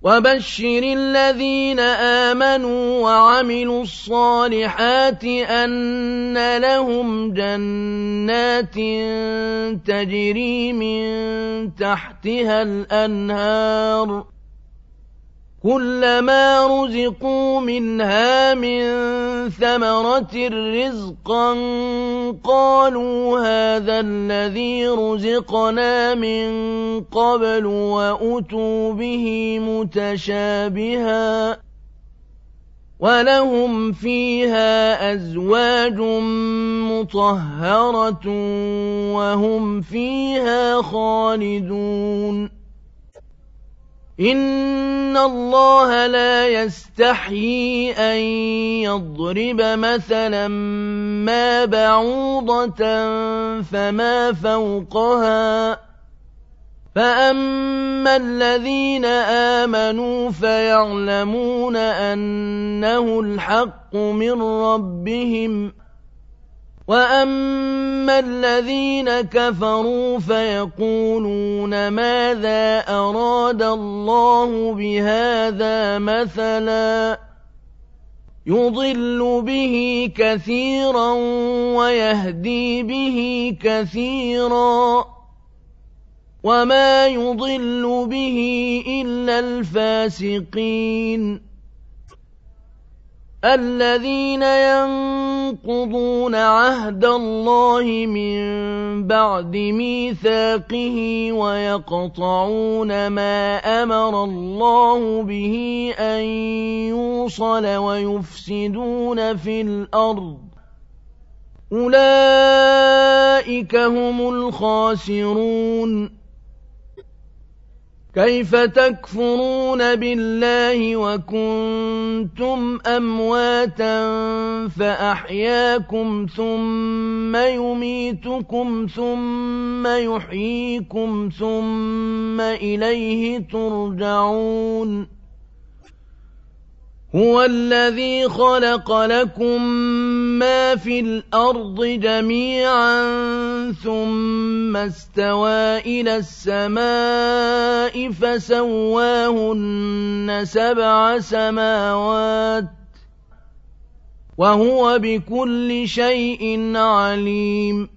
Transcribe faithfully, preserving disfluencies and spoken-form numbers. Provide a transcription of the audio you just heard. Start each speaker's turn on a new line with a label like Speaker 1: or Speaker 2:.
Speaker 1: وبشر الذين آمنوا وعملوا الصالحات أن لهم جنات تجري من تحتها الأنهار كلما رزقوا منها من ثمرة رزقا قالوا هذا الذي رزقنا من قبل وأتوا به متشابها ولهم فيها أزواج مطهرة وهم فيها خالدون إن الله لا يستحيي أن يضرب مثلا ما بعوضة فما فوقها فأما الذين آمنوا فيعلمون أنه الحق من ربهم وأما الذين كفروا فيقولون ماذا أراد الله بهذا مثلا يضل به كثيرا ويهدي به كثيرا وما يضل به إلا الفاسقين الذين ينقضون عهد الله من بعد ميثاقه ويقطعون ما أمر الله به أن يوصل ويفسدون في الأرض أولئك هم الخاسرون كيف تكفرون بالله وكنتم أمواتا فأحياكم ثم يميتكم ثم يحييكم ثم إليه ترجعون هو الذي خلق لكم ما في الأرض جميعا ثم استوى إلى السماء فسواهن سبع سماوات وهو بكل شيء عليم